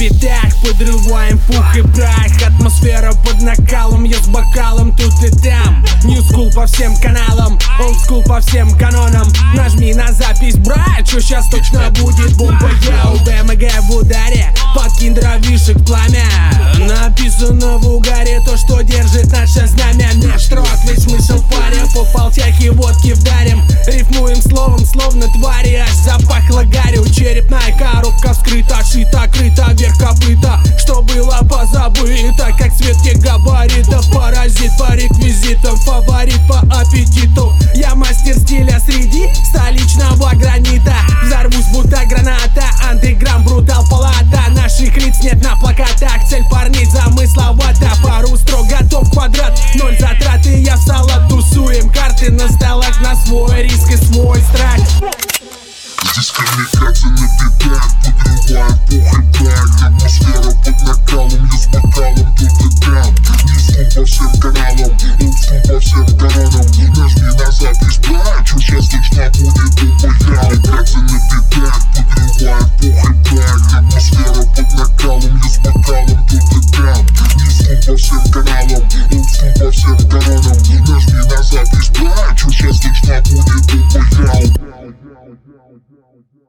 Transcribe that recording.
битах, подрываем пух и прах. Атмосфера под накалом, я с бокалом тут и там. New school по всем каналам, old school по всем канонам. Нажми на запись, брат, что сейчас точно будет бомба. Я у БМГ в ударе, подкинь дровишек пламя. Написано в угаре то, что держит наше знамя. Меж строк весь смысл в паре, по полтяхи водки вдарим. Рифмуем словом, словно твари, аж запахло гарью. Черепная коробка вскрыта, шита, крыта, вверх копыта. Что было позабыто, как Светке габаритов. Паразит по реквизитам, фаворит по аппетиту. Я мастер стиля среди столичного гранита. Взорвусь будто граната, андеграм, брутал, палата. Наших лиц нет на плакатах, цель парней замысловата. Пару строк, готов квадрат, ноль затрат, и я в салат. Тусуем карты на столах на свой риск и свой страх. Здесь камикадзе на битах, подрываем пух и прах. Атмосфера под накалом, я с бокалом тут и там. New school по всем каналам, old school по всем канонам. Нажми на запись, брат, что сейчас точно будет бомба. Камикадзе на битах, подрываем пух и прах. Атмосфера под накалом, я с бокалом тут и там. New school по всем каналам, old school по всем канонам. Нажми на запись, брат, что сейчас точно будет бомба.